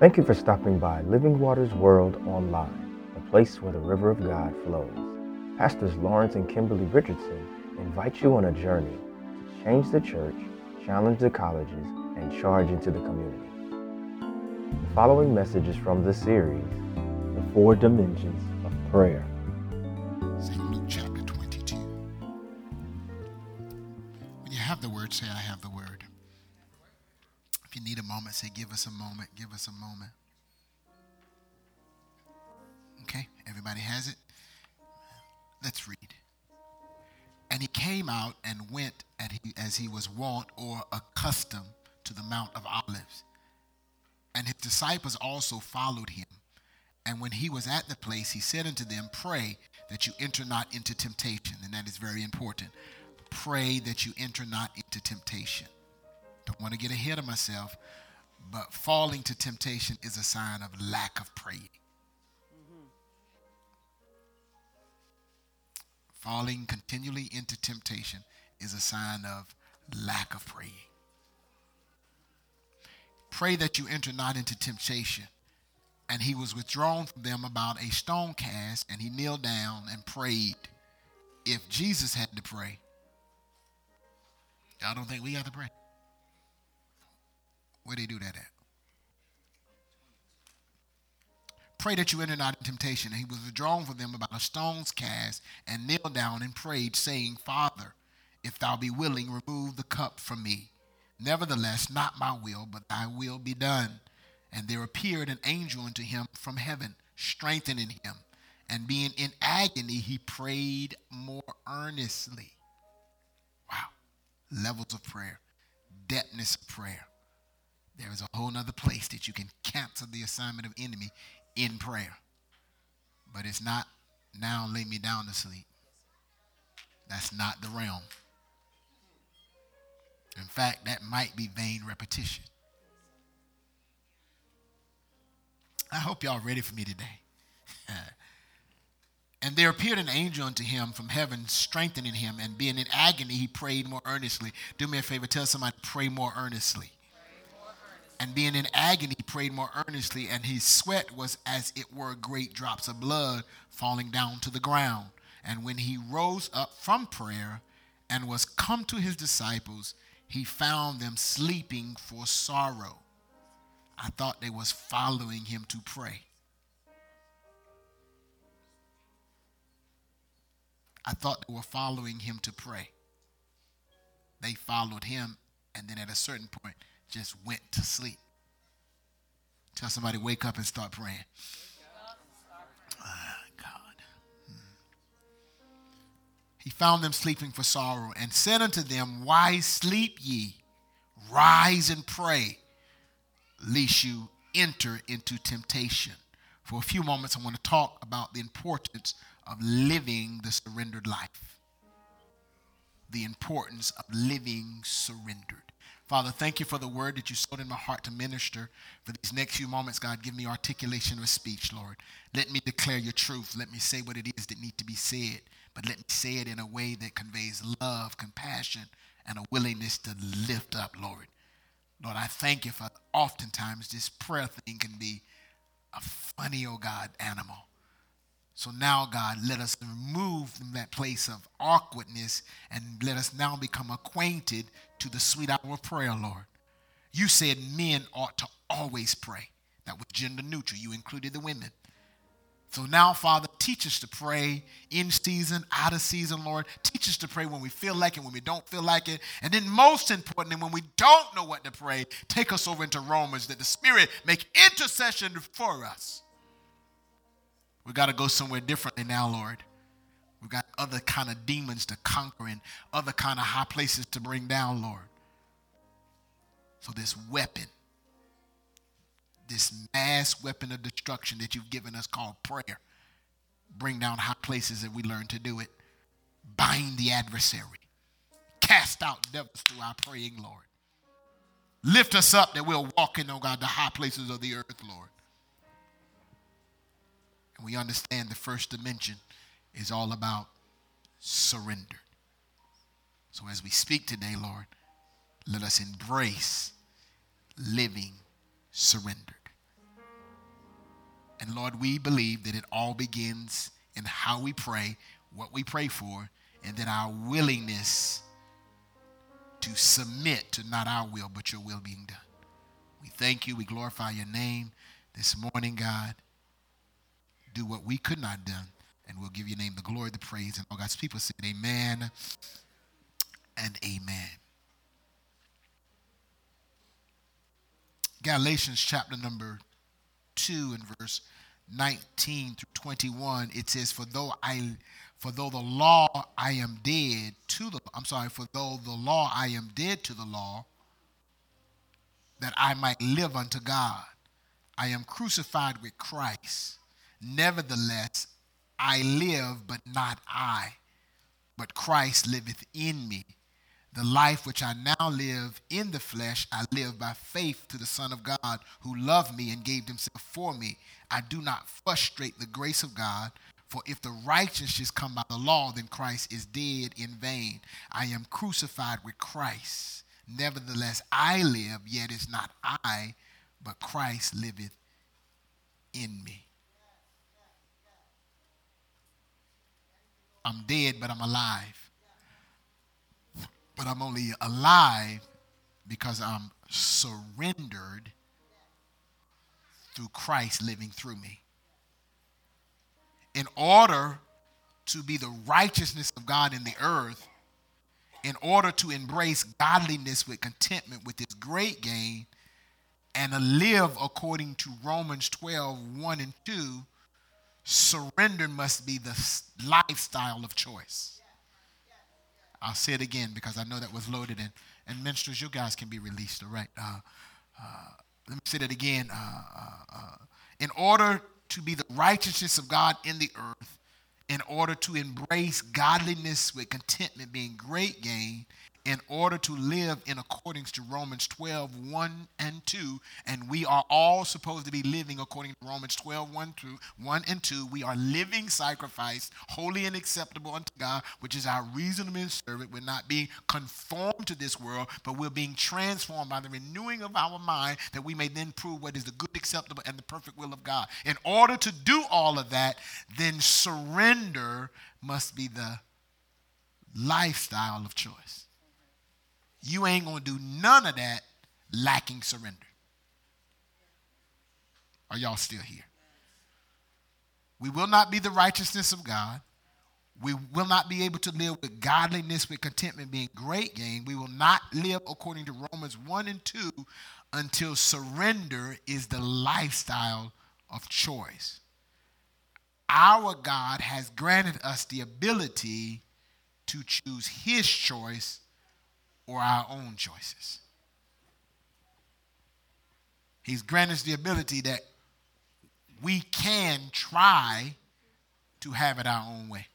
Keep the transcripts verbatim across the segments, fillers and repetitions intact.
Thank you for stopping by Living Waters World Online, a place where the river of God flows. Pastors Lawrence and Kimberly Richardson invite you on a journey to change the church, challenge the colleges, and charge into the community. The following message is from the series, The Four Dimensions of Prayer. Saint Luke chapter twenty-two. When you have the word, say, I have the word. If you need a moment, say, give us a moment, give us a moment. Okay, everybody has it? Let's read. And he came out and went at he, as he was wont or accustomed to the Mount of Olives. And his disciples also followed him. And when he was at the place, he said unto them, pray that you enter not into temptation. And that is very important. Pray that you enter not into temptation. Don't want to get ahead of myself, but falling to temptation is a sign of lack of praying. Mm-hmm. Falling continually into temptation is a sign of lack of praying. Pray that you enter not into temptation. And he was withdrawn from them about a stone cast, and he kneeled down and prayed. If Jesus had to pray, y'all don't think we have to pray? Where they do that at? Pray that you enter not in temptation. And he was withdrawn from them about a stone's cast, and kneeled down and prayed, saying, Father, if thou be willing, remove the cup from me. Nevertheless, not my will, but thy will be done. And there appeared an angel unto him from heaven, strengthening him. And being in agony, he prayed more earnestly. Wow. Levels of prayer. Depthness of prayer. There is a whole other place that you can cancel the assignment of enemy in prayer. But it's not, now lay me down to sleep. That's not the realm. In fact, that might be vain repetition. I hope y'all ready for me today. And there appeared an angel unto him from heaven, strengthening him, and being in agony, he prayed more earnestly. Do me a favor, tell somebody, pray more earnestly. And being in agony, he prayed more earnestly, and his sweat was as it were great drops of blood falling down to the ground. And when he rose up from prayer and was come to his disciples, he found them sleeping for sorrow. I thought they was following him to pray. I thought they were following him to pray. They followed him, and then at a certain point, just went to sleep. Tell somebody, wake up and start praying. Ah, God. Hmm. He found them sleeping for sorrow, and said unto them, why sleep ye? Rise and pray, lest you enter into temptation. For a few moments, I want to talk about the importance of living the surrendered life. The importance of living surrendered. Father, thank you for the word that you sowed in my heart to minister. For these next few moments, God, give me articulation of speech, Lord. Let me declare your truth. Let me say what it is that needs to be said. But let me say it in a way that conveys love, compassion, and a willingness to lift up, Lord. Lord, I thank you for oftentimes this prayer thing can be a funny, oh God, animal. So now, God, let us remove from that place of awkwardness and let us now become acquainted to the sweet hour of prayer, Lord. You said men ought to always pray. That was gender neutral. You included the women. So now, Father, teach us to pray in season, out of season, Lord. Teach us to pray when we feel like it, when we don't feel like it. And then most importantly, when we don't know what to pray, take us over into Romans that the Spirit make intercession for us. We got to go somewhere differently now, Lord. We've got other kind of demons to conquer and other kind of high places to bring down, Lord. So this weapon, this mass weapon of destruction that you've given us called prayer, bring down high places that we learn to do it. Bind the adversary. Cast out devils through our praying, Lord. Lift us up that we'll walk in, oh God, the high places of the earth, Lord. And we understand the first dimension is all about surrender. So as we speak today, Lord, let us embrace living surrendered. And Lord, we believe that it all begins in how we pray, what we pray for, and then our willingness to submit to not our will, but your will being done. We thank you. We glorify your name this morning, God. Do what we could not done, and we'll give your name the glory, the praise. And all God's people said amen and amen. Galatians chapter number two and verse nineteen through twenty-one, it says, For though I for though the law I am dead to the I'm sorry, for though the law I am dead to the law, that I might live unto God. I am crucified with Christ. Nevertheless, I live, but not I, but Christ liveth in me. The life which I now live in the flesh, I live by faith to the Son of God, who loved me and gave himself for me. I do not frustrate the grace of God, for if the righteousness come by the law, then Christ is dead in vain. I am crucified with Christ. Nevertheless, I live, yet it's not I, but Christ liveth in me. I'm dead, but I'm alive. But I'm only alive because I'm surrendered through Christ living through me. In order to be the righteousness of God in the earth, in order to embrace godliness with contentment with its great gain, and to live according to Romans twelve, one and two, surrender must be the lifestyle of choice. I'll say it again because I know that was loaded in. And minstrels, you guys can be released, all right? Uh, uh, let me say that again. Uh, uh, uh, in order to be the righteousness of God in the earth, in order to embrace godliness with contentment being great gain, in order to live in accordance to Romans twelve, one and two, and we are all supposed to be living according to Romans twelve, one, and two. We are living sacrifice, holy and acceptable unto God, which is our reasonable servant. We're not being conformed to this world, but we're being transformed by the renewing of our mind, that we may then prove what is the good, acceptable, and the perfect will of God. In order to do all of that, then surrender must be the lifestyle of choice. You ain't going to do none of that lacking surrender. Are y'all still here? We will not be the righteousness of God. We will not be able to live with godliness, with contentment being great gain. We will not live according to Romans one and two until surrender is the lifestyle of choice. Our God has granted us the ability to choose his choice or our own choices. He's granted us the ability that we can try to have it our own way.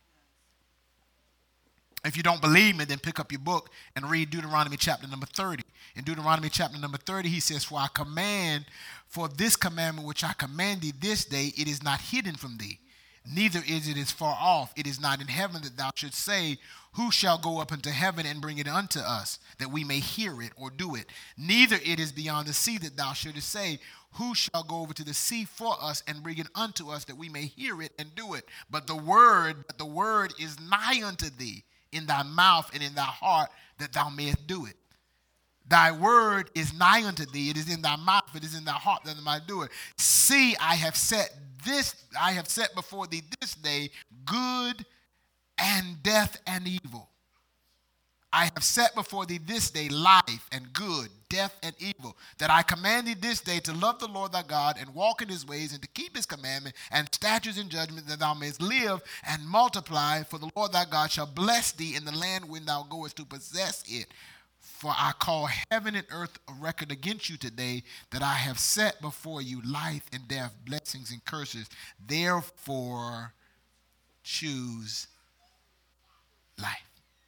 If you don't believe me, then pick up your book and read Deuteronomy chapter number thirty. In Deuteronomy chapter number thirty, he says, For I command, for this commandment which I command thee this day, it is not hidden from thee, neither is it as far off. It is not in heaven, that thou shouldst say, Who shall go up into heaven and bring it unto us, that we may hear it or do it? Neither it is beyond the sea, that thou shouldst say, Who shall go over to the sea for us and bring it unto us, that we may hear it and do it? But the word, but the word is nigh unto thee, in thy mouth and in thy heart, that thou mayest do it. Thy word is nigh unto thee, it is in thy mouth, it is in thy heart, that thou mayest do it. See, I have set this, I have set before thee this day good and death and evil. I have set before thee this day life and good, death and evil, that I command thee this day to love the Lord thy God and walk in his ways and to keep his commandment and statutes and judgments, that thou mayest live and multiply. For the Lord thy God shall bless thee in the land when thou goest to possess it. For I call heaven and earth a record against you today, that I have set before you life and death, blessings and curses. Therefore, choose life.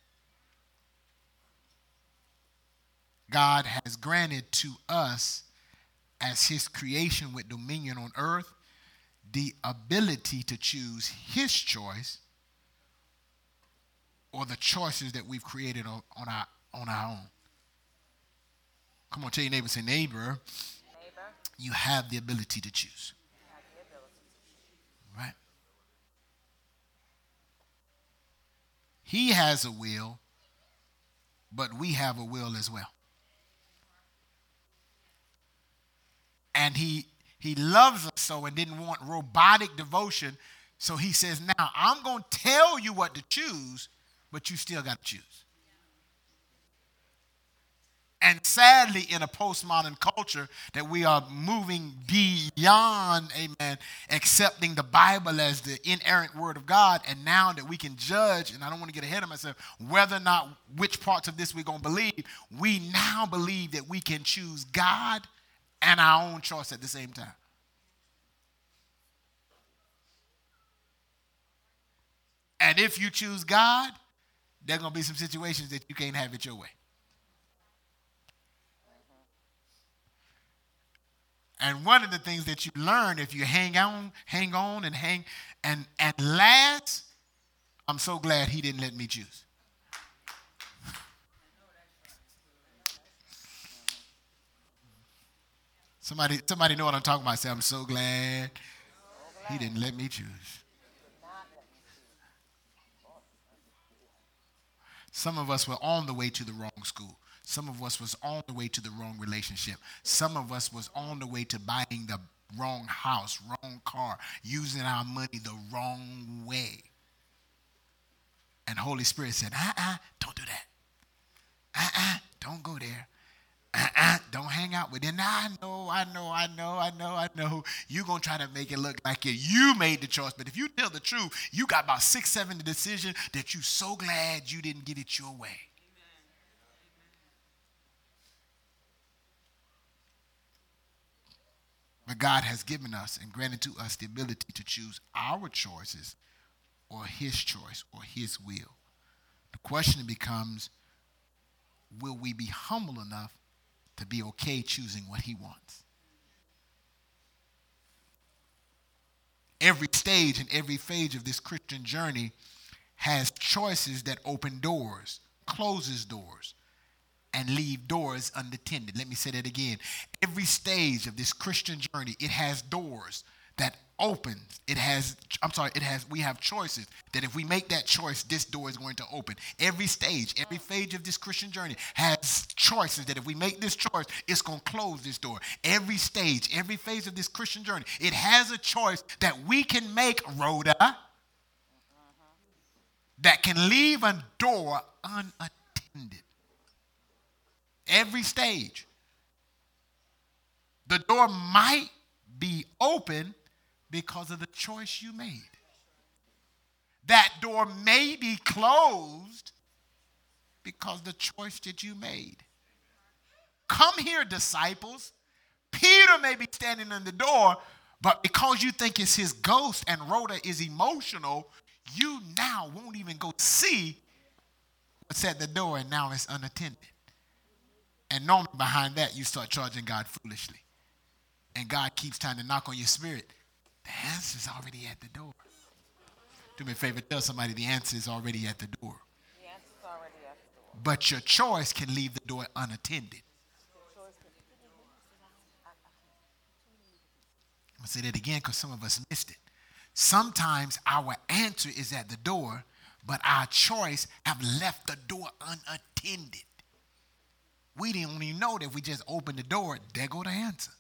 God has granted to us, as his creation with dominion on earth, the ability to choose his choice or the choices that we've created on, on, our, on our own. Come on, tell your neighbor, say, neighbor, neighbor, you have the ability to choose. He has a will, but we have a will as well. And he he loves us so and didn't want robotic devotion. So he says, now I'm going to tell you what to choose, but you still got to choose. And sadly, in a postmodern culture, that we are moving beyond, amen, accepting the Bible as the inerrant word of God. And now that we can judge, and I don't want to get ahead of myself, whether or not which parts of this we're going to believe, we now believe that we can choose God and our own choice at the same time. And if you choose God, there are going to be some situations that you can't have it your way. And one of the things that you learn if you hang on, hang on and hang, and at last, I'm so glad he didn't let me choose. Somebody, somebody know what I'm talking about. Say, I'm so glad he didn't let me choose. Some of us were on the way to the wrong school. Some of us was on the way to the wrong relationship. Some of us was on the way to buying the wrong house, wrong car, using our money the wrong way. And Holy Spirit said, uh-uh, don't do that. Uh-uh, don't go there. Uh-uh, don't hang out with them. Now, I know, I know, I know, I know, I know. You're going to try to make it look like you made the choice. But if you tell the truth, you got about six, seven decisions that you're so glad you didn't get it your way. But God has given us and granted to us the ability to choose our choices or his choice or his will. The question becomes, will we be humble enough to be okay choosing what he wants? Every stage and every phase of this Christian journey has choices that open doors, closes doors, and leave doors unattended. Let me say that again. Every stage of this Christian journey, it has doors that opens. It has, I'm sorry, it has, we have choices that if we make that choice, this door is going to open. Every stage, every phase of this Christian journey has choices that if we make this choice, it's going to close this door. Every stage, every phase of this Christian journey, it has a choice that we can make, Rhoda, that can leave a door unattended. Every stage. The door might be open because of the choice you made. That door may be closed because of the choice that you made. Come here, disciples. Peter may be standing in the door, but because you think it's his ghost and Rhoda is emotional, you now won't even go see what's at the door, and now it's unattended. And normally behind that, you start charging God foolishly. And God keeps trying to knock on your spirit. The answer's already at the door. Do me a favor, tell somebody the answer is already at the door. The answer's already at the door. But your choice can leave the door unattended. I'm going to say that again because some of us missed it. Sometimes our answer is at the door, but our choice have left the door unattended. We didn't even know that if we just opened the door, there go the answer.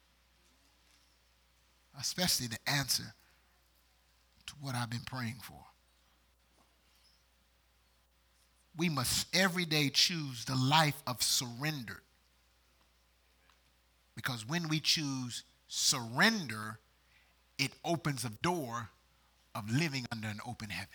Especially the answer to what I've been praying for. We must every day choose the life of surrender. Because when we choose surrender, it opens a door of living under an open heaven.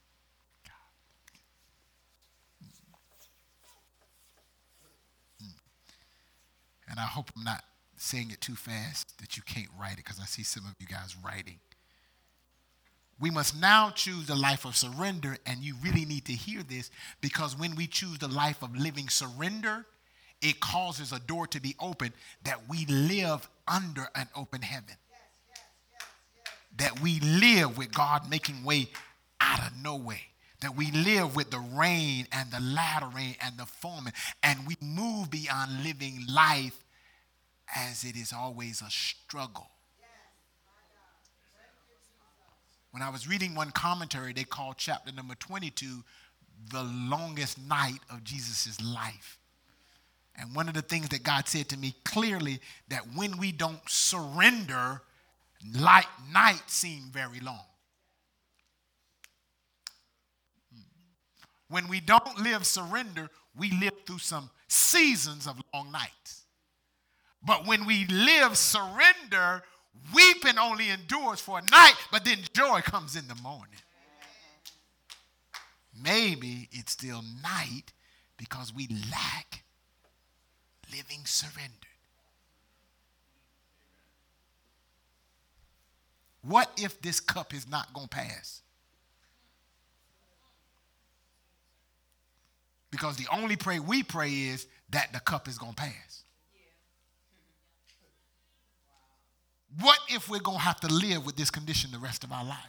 And I hope I'm not saying it too fast that you can't write it, because I see some of you guys writing. We must now choose the life of surrender, and you really need to hear this, because when we choose the life of living surrender, it causes a door to be open that we live under an open heaven. Yes, yes, yes, yes. That we live with God making way out of no way. That we live with the rain and the latter rain and the foaming, and we move beyond living life as it is always a struggle. When I was reading one commentary, they called chapter number twenty-two, the longest night of Jesus' life. And one of the things that God said to me clearly, that when we don't surrender, light night seem very long. When we don't live surrender, we live through some seasons of long nights. But when we live surrender, weeping only endures for a night, but then joy comes in the morning. Maybe it's still night because we lack living surrendered. What if this cup is not going to pass? Because the only prayer we pray is that the cup is going to pass. What if we're going to have to live with this condition the rest of our life?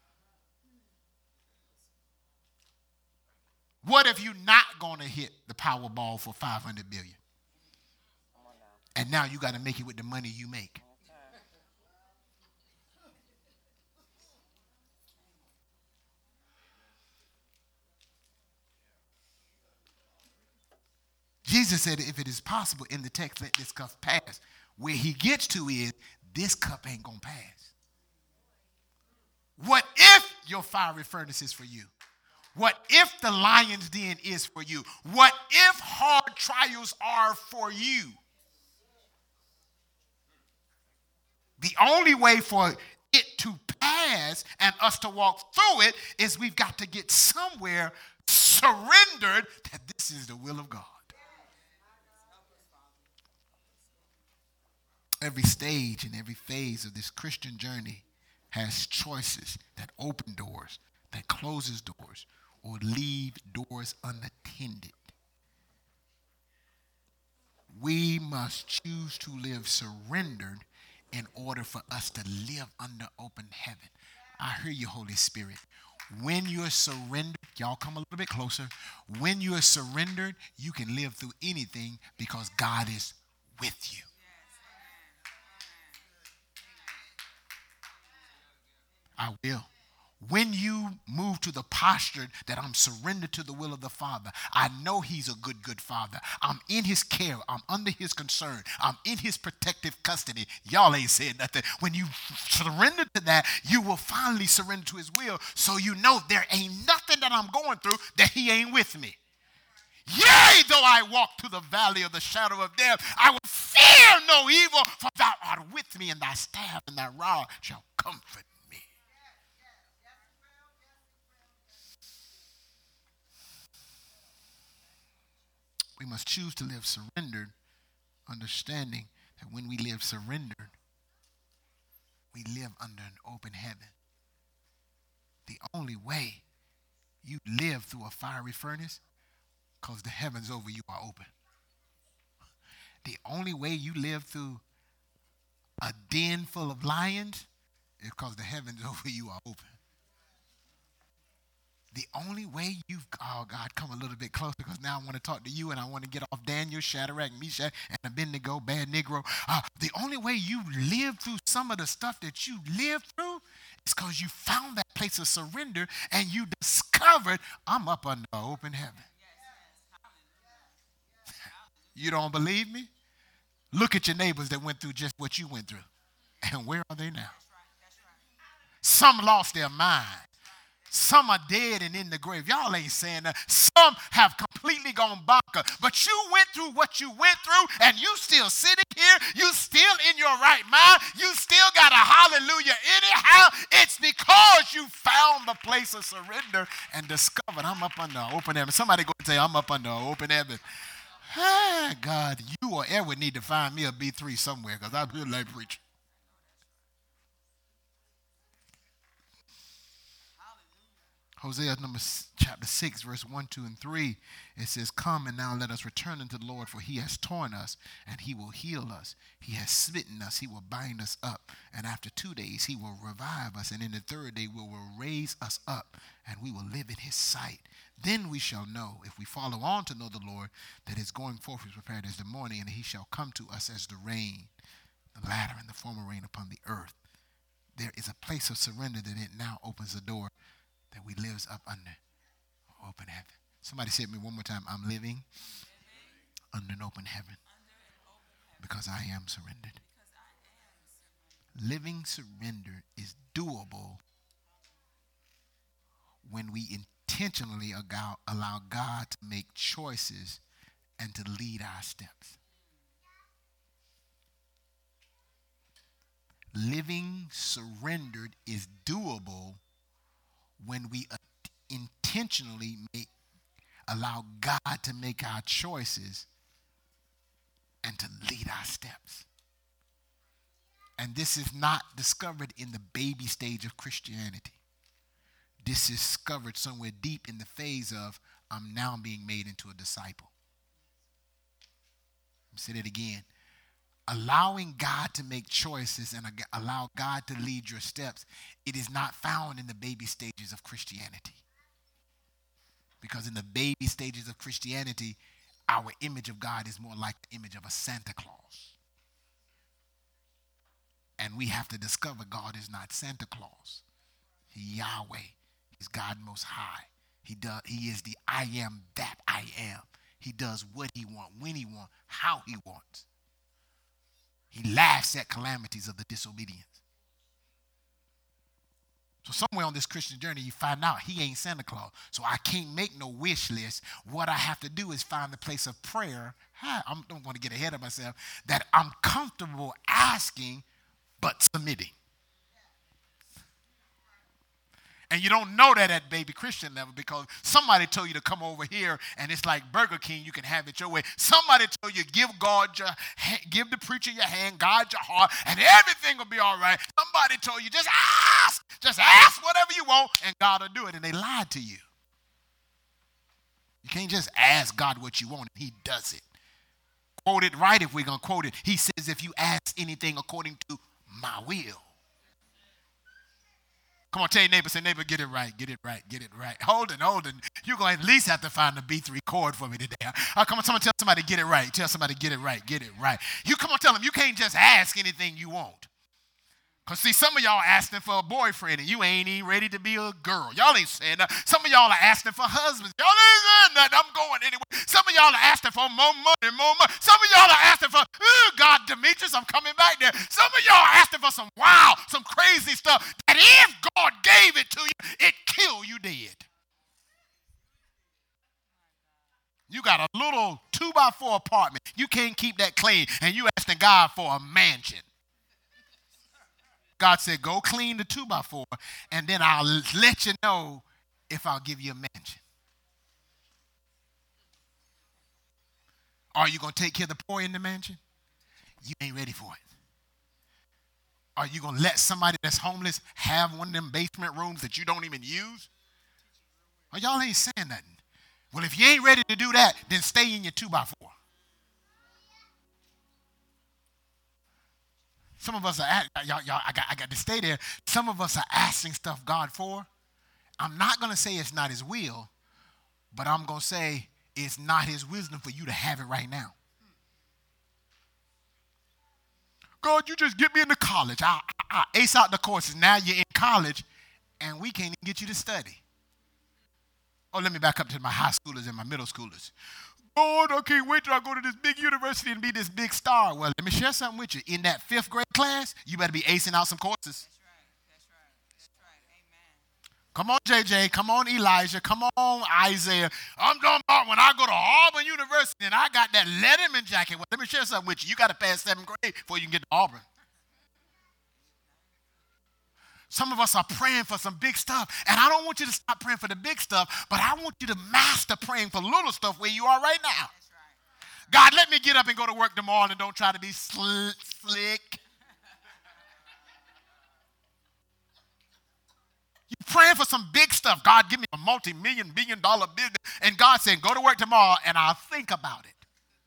What if you're not going to hit the Powerball for five hundred billion dollars? And now you got to make it with the money you make. Jesus said, if it is possible, in the text, let this cup pass. Where he gets to is, this cup ain't going to pass. What if your fiery furnace is for you? What if the lion's den is for you? What if hard trials are for you? The only way for it to pass and us to walk through it is we've got to get somewhere surrendered that this is the will of God. Every stage and every phase of this Christian journey has choices that open doors, that closes doors, or leave doors unattended. We must choose to live surrendered in order for us to live under open heaven. I hear you, Holy Spirit. When you're surrendered, y'all come a little bit closer. When you're surrendered, you can live through anything because God is with you. I will. When you move to the posture that I'm surrendered to the will of the Father, I know he's a good, good Father. I'm in his care. I'm under his concern. I'm in his protective custody. Y'all ain't saying nothing. When you surrender to that, you will finally surrender to his will, so you know there ain't nothing that I'm going through that he ain't with me. Yea, though I walk through the valley of the shadow of death, I will fear no evil, for thou art with me, and thy staff and thy rod shall comfort me. We must choose to live surrendered, understanding that when we live surrendered, we live under an open heaven. The only way you live through a fiery furnace, because the heavens over you are open. The only way you live through a den full of lions is because the heavens over you are open. The only way you've, oh God, come a little bit closer, because now I want to talk to you and I want to get off Daniel, Shadrach, Meshach, and Abednego, bad Negro. Uh, the only way you live through some of the stuff that you live through is because you found that place of surrender and you discovered, I'm up under open heaven. You don't believe me? Look at your neighbors that went through just what you went through. And where are they now? Some lost their mind. Some are dead and in the grave. Y'all ain't saying that. Some have completely gone baka. But you went through what you went through, and you still sitting here. You still in your right mind. You still got a hallelujah anyhow. It's because you found the place of surrender and discovered, I'm up under open heaven. Somebody go and say, I'm up under open heaven. Ah, God, you or Edward need to find me a B three somewhere, because I feel like preaching. Hosea number chapter six, verse one, two, and three, it says, come and now let us return unto the Lord, for he has torn us, and he will heal us. He has smitten us, he will bind us up. And after two days he will revive us, and in the third day we will raise us up, and we will live in his sight. Then we shall know, if we follow on to know the Lord, that his going forth is prepared as the morning, and he shall come to us as the rain, the latter and the former rain upon the earth. There is a place of surrender that it now opens the door that we lives up under Open heaven. Somebody said to me one more time, I'm living under an open heaven because I am surrendered. Living surrender is doable when we intentionally allow, allow God to make choices and to lead our steps. Living surrendered is doable when we intentionally make, allow God to make our choices and to lead our steps. And this is not discovered in the baby stage of Christianity. This is discovered somewhere deep in the phase of, I'm now being made into a disciple. I'll say that again. Allowing God to make choices and allow God to lead your steps, it is not found in the baby stages of Christianity. Because in the baby stages of Christianity, our image of God is more like the image of a Santa Claus. And we have to discover God is not Santa Claus. He's Yahweh. He's God Most High. He does. He is the I am that I am. He does what he wants, when he wants, how he wants. He laughs at calamities of the disobedience. So somewhere on this Christian journey, you find out he ain't Santa Claus. So I can't make no wish list. What I have to do is find the place of prayer. I don't want to get ahead of myself. That I'm comfortable asking, but submitting. And you don't know that at baby Christian level because somebody told you to come over here and it's like Burger King, you can have it your way. Somebody told you give God your give the preacher your hand, God your heart, and everything will be all right. Somebody told you just ask, just ask whatever you want and God will do it, and they lied to you. You can't just ask God what you want and he does it. Quote it right if we're going to quote it. He says if you ask anything according to my will. Come on, tell your neighbor, say, neighbor, get it right, get it right, get it right. Hold it, hold it. You're going to at least have to find the B three chord for me today. Oh, come on, someone tell somebody, get it right. Tell somebody, get it right, get it right. You come on, tell them, you can't just ask anything you want. Because, see, some of y'all asking for a boyfriend and you ain't even ready to be a girl. Y'all ain't saying that. Some of y'all are asking for husbands. Y'all ain't saying that. I'm going anyway. Some of y'all are asking for more money, more money. Some of y'all are asking for, oh, God, Demetrius, I'm coming back there. Some of y'all are asking for some wow, some crazy stuff that if God gave it to you, it kill you dead. You got a little two by four apartment. You can't keep that clean, and you asking God for a mansion. God said, go clean the two by four, and then I'll let you know if I'll give you a mansion. Are you going to take care of the poor in the mansion? You ain't ready for it. Are you going to let somebody that's homeless have one of them basement rooms that you don't even use? Oh, y'all ain't saying nothing. Well, if you ain't ready to do that, then stay in your two by four. Some of us are, y'all, y'all, I got, I got to stay there. Some of us are asking stuff God for. I'm not going to say it's not his will, but I'm going to say it's not his wisdom for you to have it right now. God, you just get me into college. I, I, I ace out the courses. Now you're in college, and we can't even get you to study. Oh, let me back up to my high schoolers and my middle schoolers. God, I can't wait till I go to this big university and be this big star. Well, let me share something with you. In that fifth grade class, you better be acing out some courses. That's right. That's right. That's right. Amen. Come on, J J. Come on, Elijah. Come on, Isaiah. I'm talking about when I go to Auburn University and I got that Letterman jacket. Well, let me share something with you. You got to pass seventh grade before you can get to Auburn. Some of us are praying for some big stuff. And I don't want you to stop praying for the big stuff, but I want you to master praying for little stuff where you are right now. That's right. God, let me get up and go to work tomorrow and don't try to be sl- slick. You're praying for some big stuff. God, give me a multi-million, billion dollar business. And God said, go to work tomorrow and I'll think about it.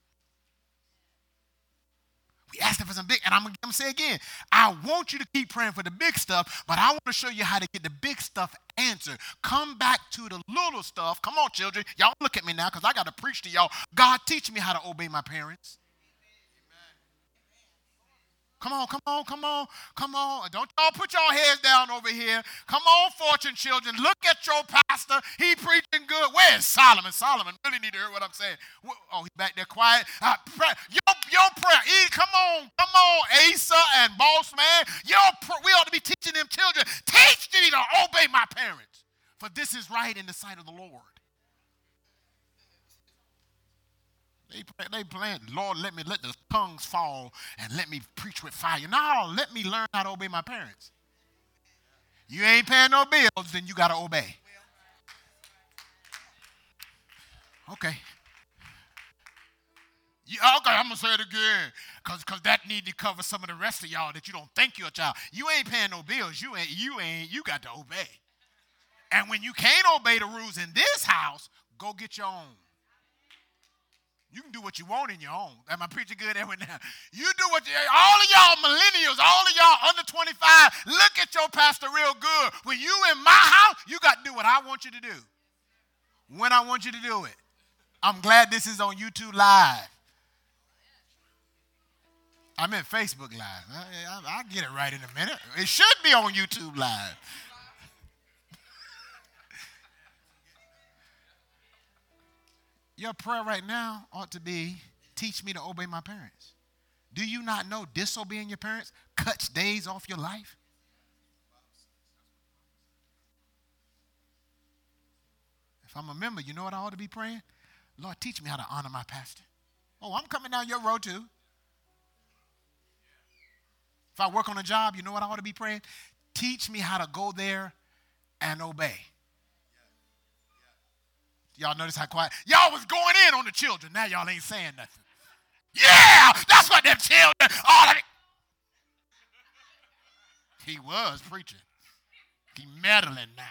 We asked him for some big, and I'm going to say again, I want you to keep praying for the big stuff, but I want to show you how to get the big stuff answered. Come back to the little stuff. Come on, children. Y'all look at me now because I got to preach to y'all. God, teach me how to obey my parents. Come on, come on, come on, come on. Don't y'all put your heads down over here. Come on, fortune children. Look at your pastor. He preaching good. Where's Solomon? Solomon really need to hear what I'm saying. Oh, he's back there quiet. Uh, pray. Your, your prayer. E, come on, come on, Asa and boss man. Your pr- we ought to be teaching them children. Teach me to obey my parents. For this is right in the sight of the Lord. They they playing, Lord, let me let the tongues fall and let me preach with fire. No, let me learn how to obey my parents. You ain't paying no bills, then you got to obey. Okay. Yeah, okay, I'm going to say it again because because that need to cover some of the rest of y'all that you don't think you're a child. You ain't paying no bills. You ain't, you ain't, you got to obey. And when you can't obey the rules in this house, go get your own. You can do what you want in your own. Am I preaching good every now? You do what you, all of y'all millennials, all of y'all under twenty-five, look at your pastor real good. When you in my house, you got to do what I want you to do. When I want you to do it. I'm glad this is on YouTube Live. I meant Facebook Live. I, I, I'll get it right in a minute. It should be on YouTube Live. Your prayer right now ought to be, teach me to obey my parents. Do you not know disobeying your parents cuts days off your life? If I'm a member, you know what I ought to be praying? Lord, teach me how to honor my pastor. Oh, I'm coming down your road too. If I work on a job, you know what I ought to be praying? Teach me how to go there and obey. Y'all notice how quiet? Y'all was going in on the children. Now y'all ain't saying nothing. Yeah, that's what them children, all of it. He was preaching. He meddling now.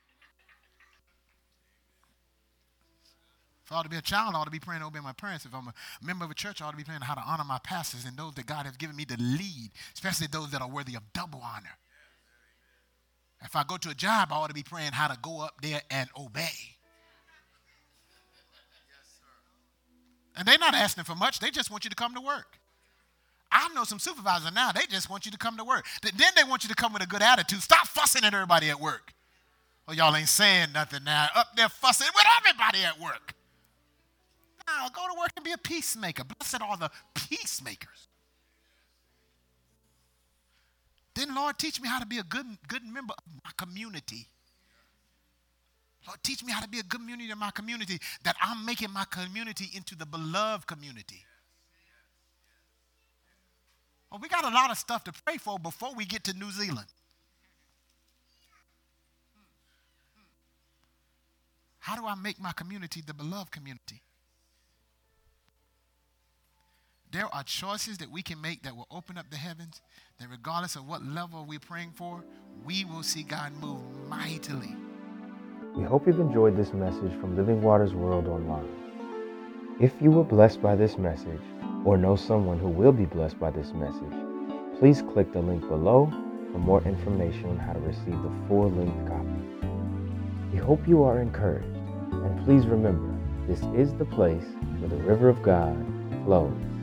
If I ought to be a child, I ought to be praying to obey my parents. If I'm a member of a church, I ought to be praying how to honor my pastors and those that God has given me to lead, especially those that are worthy of double honor. If I go to a job, I ought to be praying how to go up there and obey. And they're not asking for much. They just want you to come to work. I know some supervisors now, they just want you to come to work. Then they want you to come with a good attitude. Stop fussing at everybody at work. Oh, y'all ain't saying nothing now. Up there fussing with everybody at work. No, go to work and be a peacemaker. Blessed are the peacemakers. Then, Lord, teach me how to be a good, good member of my community. Lord, teach me how to be a good community in my community, that I'm making my community into the beloved community. Well, we got a lot of stuff to pray for before we get to New Zealand. How do I make my community the beloved community? There are choices that we can make that will open up the heavens, that regardless of what level we're praying for, we will see God move mightily. We hope you've enjoyed this message from Living Waters World Online. If you were blessed by this message, or know someone who will be blessed by this message, please click the link below for more information on how to receive the full-length copy. We hope you are encouraged, and please remember, this is the place where the river of God flows.